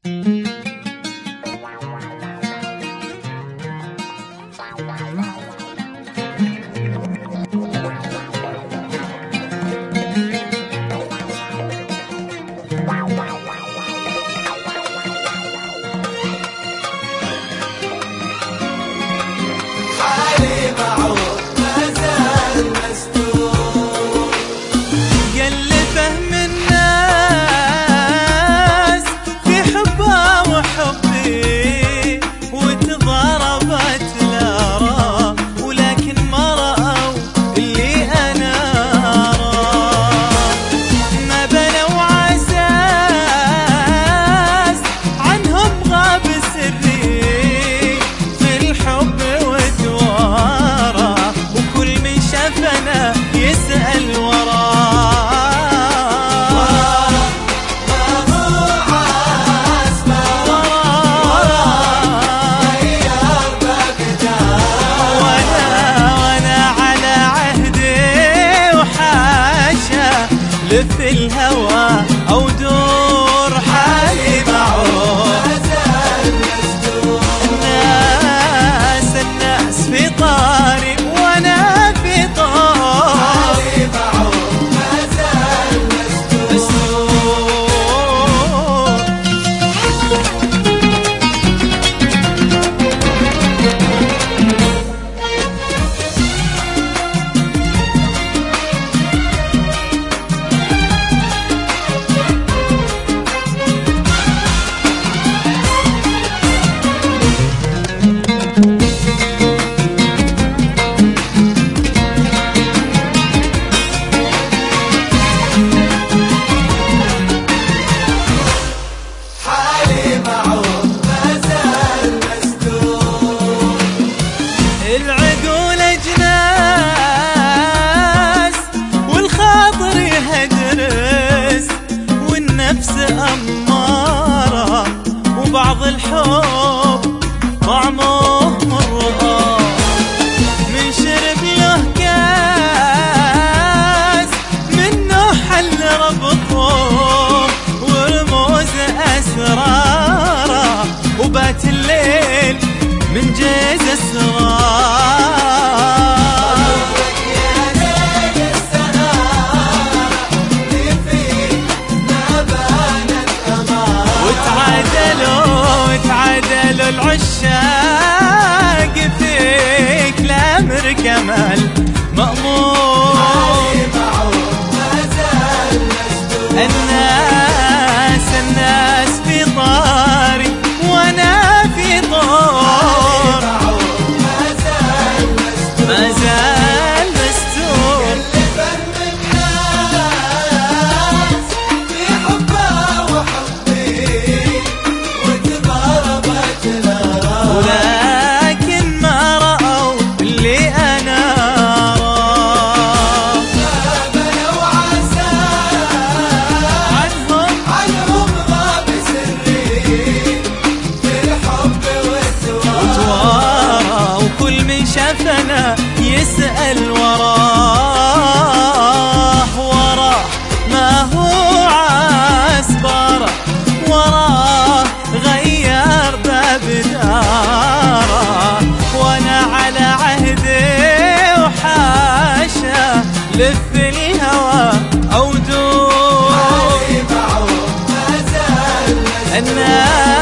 لف الهوى أو دور حالي معه الناس في طاري وأنا في طاري معه ما زال مستور. العقول أجناس والخاطر يهدرس والنفس أمارة وبعض الحب طعمه مر من شرب له كاس منه حل ربطه ورموز أسراره وبات الليل من جيز اسرار يا ليل السهارة اللي فيه ما بانت أمار وتعادلوا العشاق فيك لامر كمال مأمور ما زال مستور. الناس في طاري وانا في طور ما زال مستور. الناس في حبها وحبي وتضاربت الآراء ولكن ما رأوا اللي أنا أراه ما بنوا عسى عنهم غاب سري في الحب وتوارى وكل من شافنا يسأل وراه ما هو عسبره وراه غير باب داره وانا على عهدي وحاشا لف الهوى او دور الناس